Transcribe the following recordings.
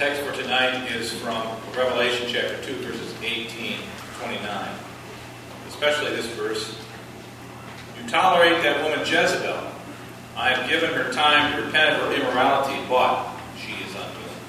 text for tonight is from Revelation chapter 2, verses 18 to 29. Especially this verse. You tolerate that woman Jezebel. I have given her time to repent of her immorality, but she is unwilling.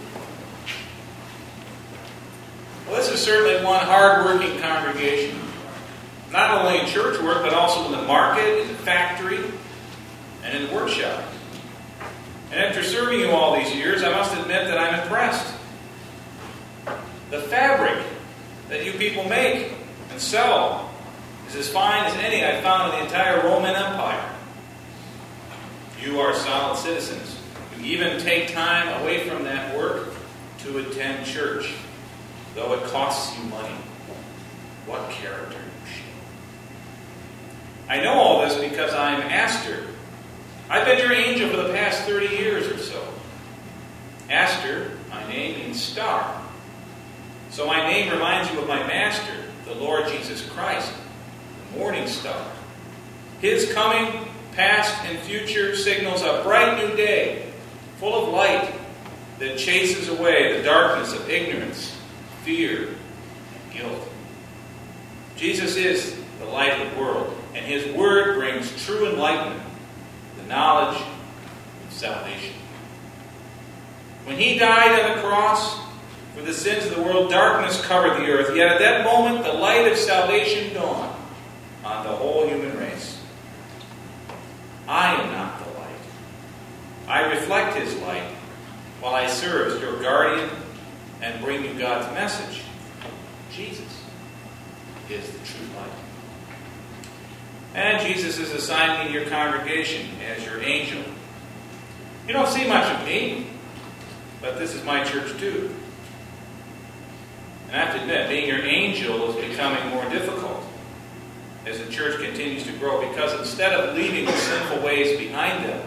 Well, this is certainly one hard-working congregation. Not only in church work, but also in the market, in the factory, and in the workshop. And after serving you all these years, I must admit that I'm impressed. The fabric that you people make and sell is as fine as any I've found in the entire Roman Empire. You are solid citizens. You even take time away from that work to attend church, though it costs you money. What character you show. I know all this because I'm Aster. I've been your angel for the past 30 years or so. Aster, my name, means star. So my name reminds you of my master, the Lord Jesus Christ, the morning star. His coming, past, and future signals a bright new day, full of light that chases away the darkness of ignorance, fear, and guilt. Jesus is the light of the world, and His Word brings true enlightenment, the knowledge of salvation. When He died on the cross for the sins of the world, darkness covered the earth. Yet at that moment, the light of salvation dawned on the whole human race. I am not the light. I reflect His light while I serve as your guardian and bring you God's message. Jesus is the true light. And Jesus has assigned me to your congregation as your angel. You don't see much of me, but this is my church too. And I have to admit, being your angel is becoming more difficult as the church continues to grow, because instead of leaving the sinful ways behind them,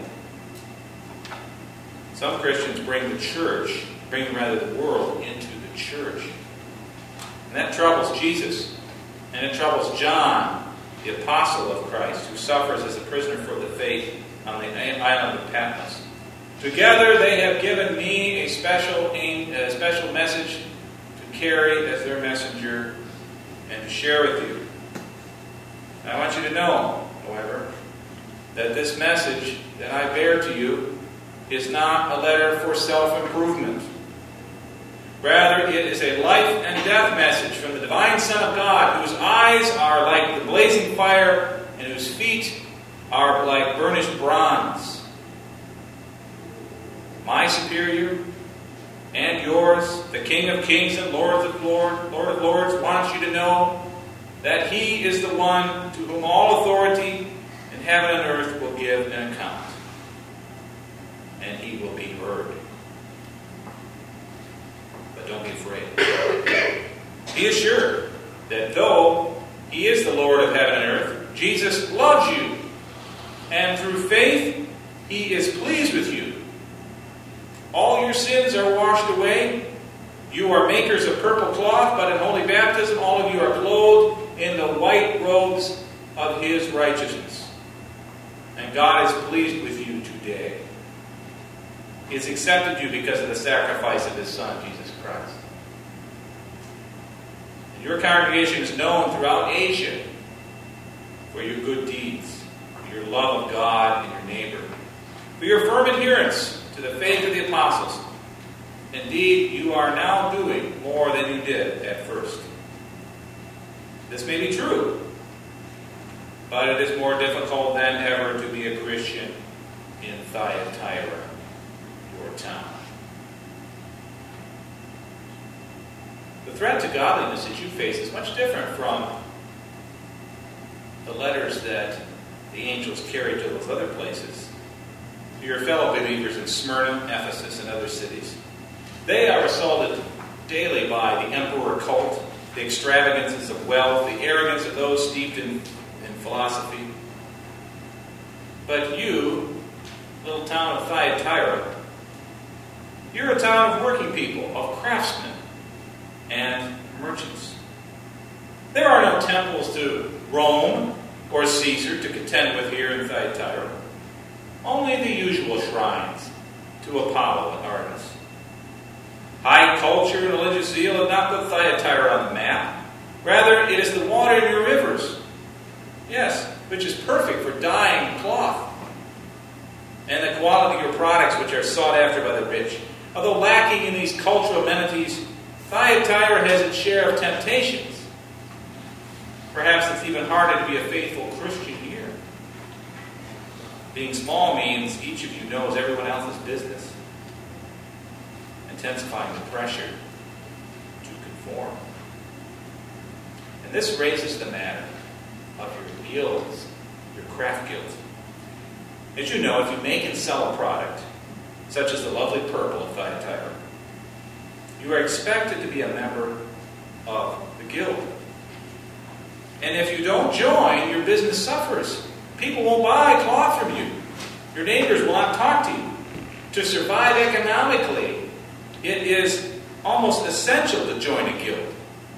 some Christians bring the world into the church. And that troubles Jesus, and it troubles John, the apostle of Christ, who suffers as a prisoner for the faith on the island of Patmos. Together they have given me a special message to carry as their messenger and to share with you. And I want you to know, however, that this message that I bear to you is not a letter for self-improvement. Rather, it is a life and death message from the divine Son of God, whose eyes are like the blazing fire and whose feet are like burnished bronze. My superior and yours, the King of Kings and Lord of Lords, wants you to know that He is the one to whom all authority in heaven and earth will give an account. And He will be heard. But don't be afraid. Be assured that though He is the Lord of heaven and earth, Jesus loves you. And through faith, He is pleased with you. All your sins are washed away. You are makers of purple cloth, but in holy baptism, all of you are clothed in the white robes of His righteousness. And God is pleased with you today. He has accepted you because of the sacrifice of His Son, Jesus Christ. And your congregation is known throughout Asia for your good deeds, for your love of God and your neighbor, for your firm adherence to the faith of the apostles. Indeed, you are now doing more than you did at first. This may be true, but it is more difficult than ever to be a Christian in Thyatira, your town. The threat to godliness that you face is much different from the letters that the angels carried to those other places. To your fellow believers in Smyrna, Ephesus, and other cities. They are assaulted daily by the emperor cult, the extravagances of wealth, the arrogance of those steeped in philosophy. But you, little town of Thyatira, you're a town of working people, of craftsmen and merchants. There are no temples to Rome or Caesar to contend with here in Thyatira. Only the usual shrines to Apollo and Artemis. High culture and religious zeal have not put Thyatira on the map. Rather, it is the water in your rivers. Yes, which is perfect for dyeing cloth. And the quality of your products, which are sought after by the rich. Although lacking in these cultural amenities, Thyatira has its share of temptations. Perhaps it's even harder to be a faithful Christian here. Being small means each of you knows everyone else's business, intensifying the pressure to conform. And this raises the matter of your guilds, your craft guilds. As you know, if you make and sell a product, such as the lovely purple of Thyatira, you are expected to be a member of the guild. And if you don't join, your business suffers. People won't buy cloth from you. Your neighbors will not talk to you. To survive economically, it is almost essential to join a guild.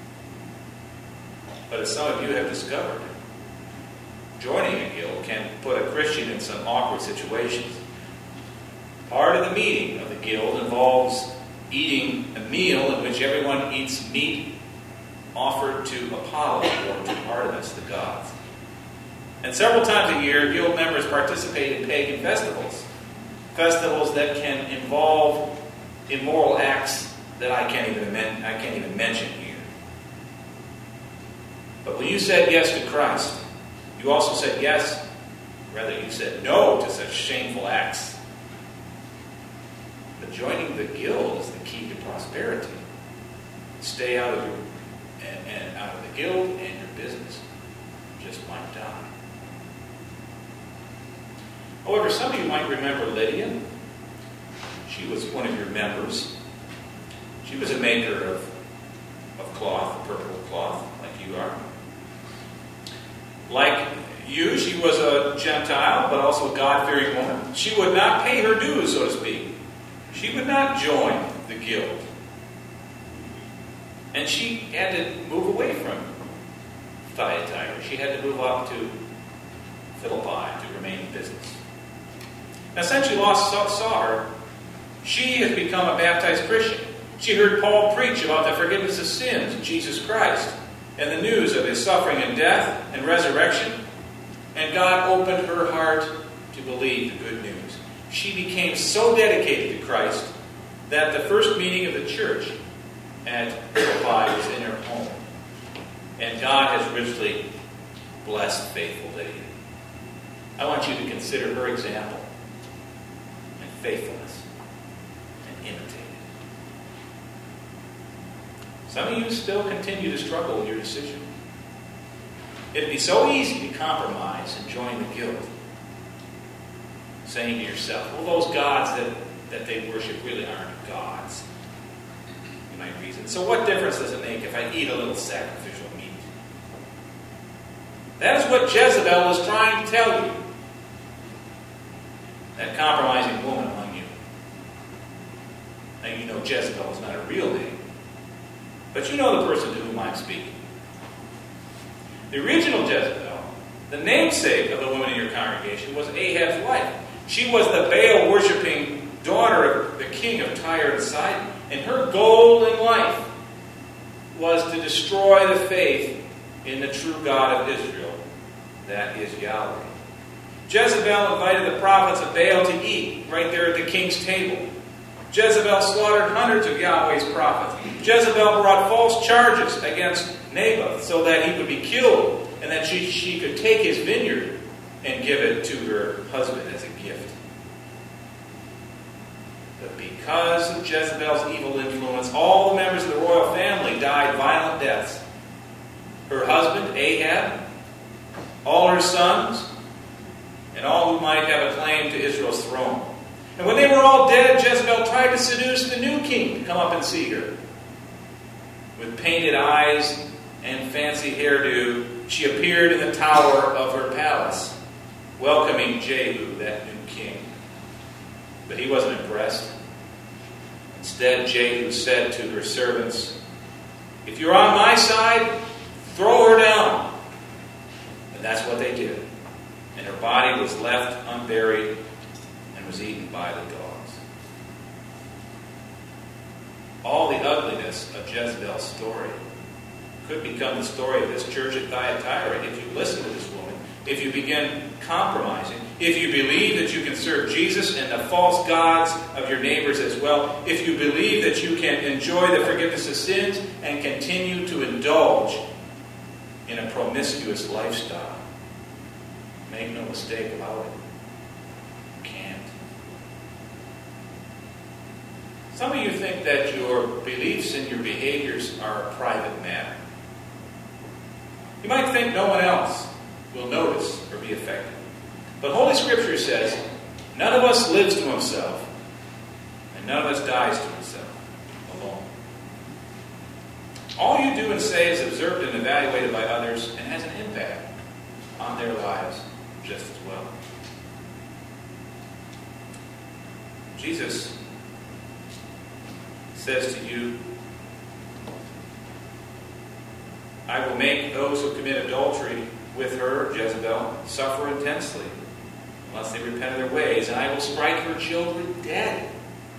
But as some of you have discovered, joining a guild can put a Christian in some awkward situations. Part of the meeting of the guild involves eating a meal in which everyone eats meat offered to Apollo or to Artemis, the gods. And several times a year, guild members participate in pagan festivals. Festivals that can involve immoral acts that I can't even mention here. But when you said yes to Christ, you also said yes, rather you said no to such shameful acts. But joining the guild is the key to prosperity. Stay out of the guild and your business just might die. However, some of you might remember Lydia. She was one of your members. She was a maker of cloth, purple cloth, like you are. Like you, she was a Gentile, but also a God-fearing woman. She would not pay her dues, so to speak. She would not join the guild. And she had to move away from Thyatira. She had to move up to Philippi to remain in business. Now, since you saw her, she has become a baptized Christian. She heard Paul preach about the forgiveness of sins in Jesus Christ and the news of his suffering and death and resurrection. And God opened her heart to believe the good news. She became so dedicated to Christ that the first meeting of the church at Philippi was in her home. And God has richly blessed faithful Lydia. I want you to consider her example and faithfulness and imitate it. Some of you still continue to struggle with your decision. It'd be so easy to compromise and join the guild, saying to yourself, well, those gods that they worship really aren't gods. You might reason. So what difference does it make if I eat a little sacrificial meat? That is what Jezebel is trying to tell you. That compromising woman among you. Now you know Jezebel is not a real name, but you know the person to whom I'm speaking. The original Jezebel, the namesake of the woman in your congregation, was Ahab's wife. She was the Baal-worshipping daughter of the king of Tyre and Sidon. And her goal in life was to destroy the faith in the true God of Israel, that is Yahweh. Jezebel invited the prophets of Baal to eat right there at the king's table. Jezebel slaughtered hundreds of Yahweh's prophets. Jezebel brought false charges against Naboth so that he would be killed and that she could take his vineyard and give it to her husband as a gift. But because of Jezebel's evil influence, all the members of the royal family died violent deaths. Her husband, Ahab, all her sons, and all who might have a claim to Israel's throne. And when they were all dead, Jezebel tried to seduce the new king to come up and see her. With painted eyes and fancy hairdo, she appeared in the tower of her palace, welcoming Jehu, that new king. But he wasn't impressed. Instead, Jehu said to her servants, "If you're on my side, throw her down." And that's what they did. And her body was left unburied and was eaten by the dogs. All these the ugliness of Jezebel's story. It could become the story of this church at Thyatira if you listen to this woman, if you begin compromising, if you believe that you can serve Jesus and the false gods of your neighbors as well, if you believe that you can enjoy the forgiveness of sins and continue to indulge in a promiscuous lifestyle. Make no mistake about it. You can't. Some of you think that your beliefs and your behaviors are a private matter. You might think no one else will notice or be affected. But Holy Scripture says, none of us lives to himself, and none of us dies to himself alone. All you do and say is observed and evaluated by others and has an impact on their lives just as well. Jesus says to you, I will make those who commit adultery with her, Jezebel, suffer intensely, unless they repent of their ways, and I will strike her children dead.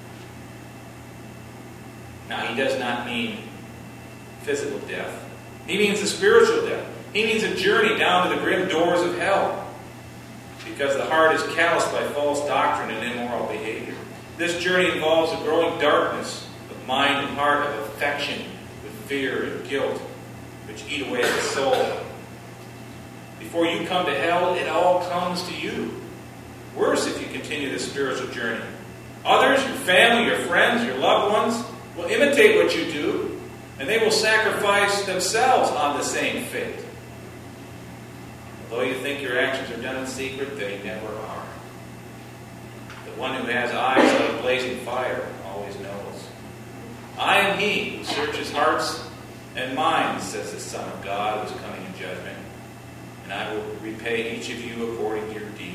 Now, he does not mean physical death. He means a spiritual death. He means a journey down to the grim doors of hell, because the heart is calloused by false doctrine and immoral behavior. This journey involves a growing darkness of mind and heart, of affection with fear and guilt, which eat away at the soul. Before you come to hell, it all comes to you. Worse if you continue this spiritual journey. Others, your family, your friends, your loved ones, will imitate what you do, and they will sacrifice themselves on the same fate. Although you think your actions are done in secret, they never are. The one who has eyes like a blazing fire always knows. I am he who searches hearts and minds, says the Son of God, who is coming in judgment, and I will repay each of you according to your deeds.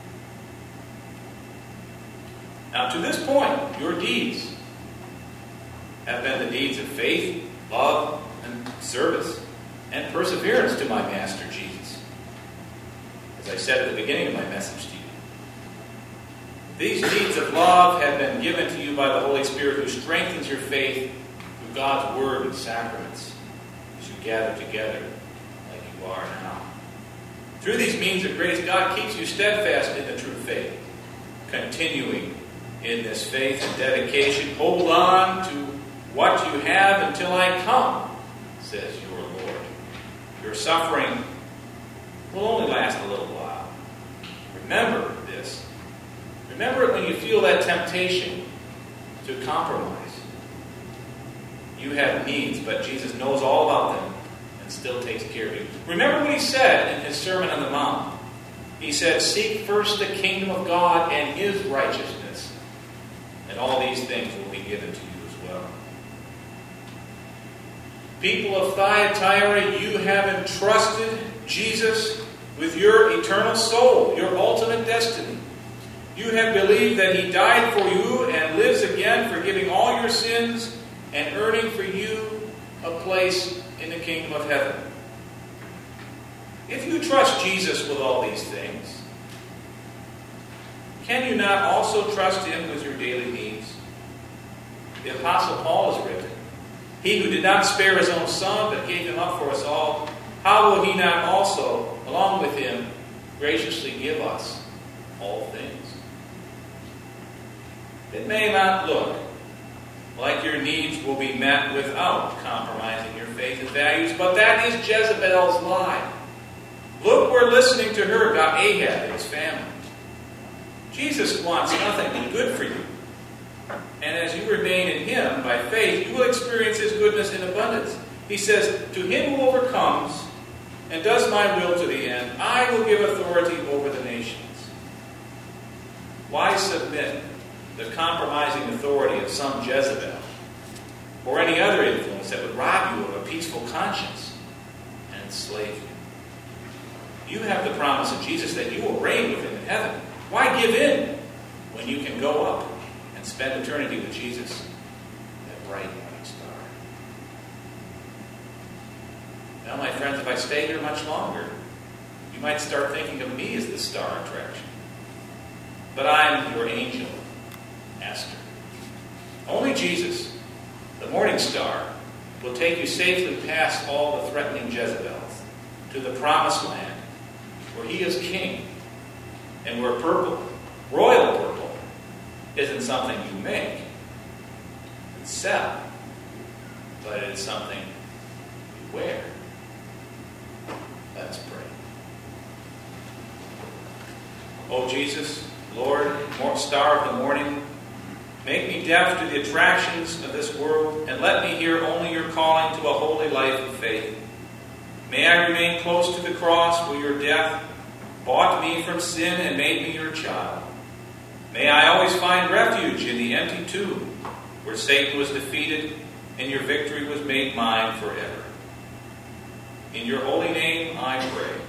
Now, to this point, your deeds have been the deeds of faith, love, and service, and perseverance to my Master Jesus. As I said at the beginning of my message to you, these deeds of love have been given to you by the Holy Spirit, who strengthens your faith through God's Word and sacraments as you gather together like you are now. Through these means of grace, God keeps you steadfast in the true faith, continuing in this faith and dedication. Hold on to what you have until I come, says your Lord. Your suffering will only last a little while. Remember this. Remember it when you feel that temptation to compromise. You have needs, but Jesus knows all about them and still takes care of you. Remember what he said in his Sermon on the Mount. He said, seek first the kingdom of God and his righteousness, and all these things will be given to you as well. People of Thyatira, you have entrusted Jesus with your eternal soul, your ultimate destiny. You have believed that he died for you and lives again, forgiving all your sins and earning for you a place in the kingdom of heaven. If you trust Jesus with all these things, can you not also trust him with your daily needs? The Apostle Paul has written, he who did not spare his own son, but gave him up for us all, how will he not also, along with him, graciously give us all things? It may not look like your needs will be met without compromising your faith and values, but that is Jezebel's lie. Look where listening to her got Ahab and his family. Jesus wants nothing but good for you. And as you remain in him by faith, you will experience his goodness in abundance. He says, to him who overcomes and does my will to the end, I will give authority over the nations. Why submit the compromising authority of some Jezebel or any other influence that would rob you of a peaceful conscience and enslave you? You have the promise of Jesus that you will reign with him in heaven. Why give in when you can go up and spend eternity with Jesus, that bright morning star? Now, my friends, if I stay here much longer, you might start thinking of me as the star attraction. But I'm your angel, Esther. Only Jesus, the morning morning star will take you safely past all the threatening Jezebels to the promised land where he is king and where purple, royal purple, isn't something you make and sell, but it is something you wear. Let's pray. Oh Jesus, Lord, star of the morning, make me deaf to the attractions of this world, and let me hear only your calling to a holy life of faith. May I remain close to the cross where your death bought me from sin and made me your child. May I always find refuge in the empty tomb where Satan was defeated and your victory was made mine forever. In your holy name I pray.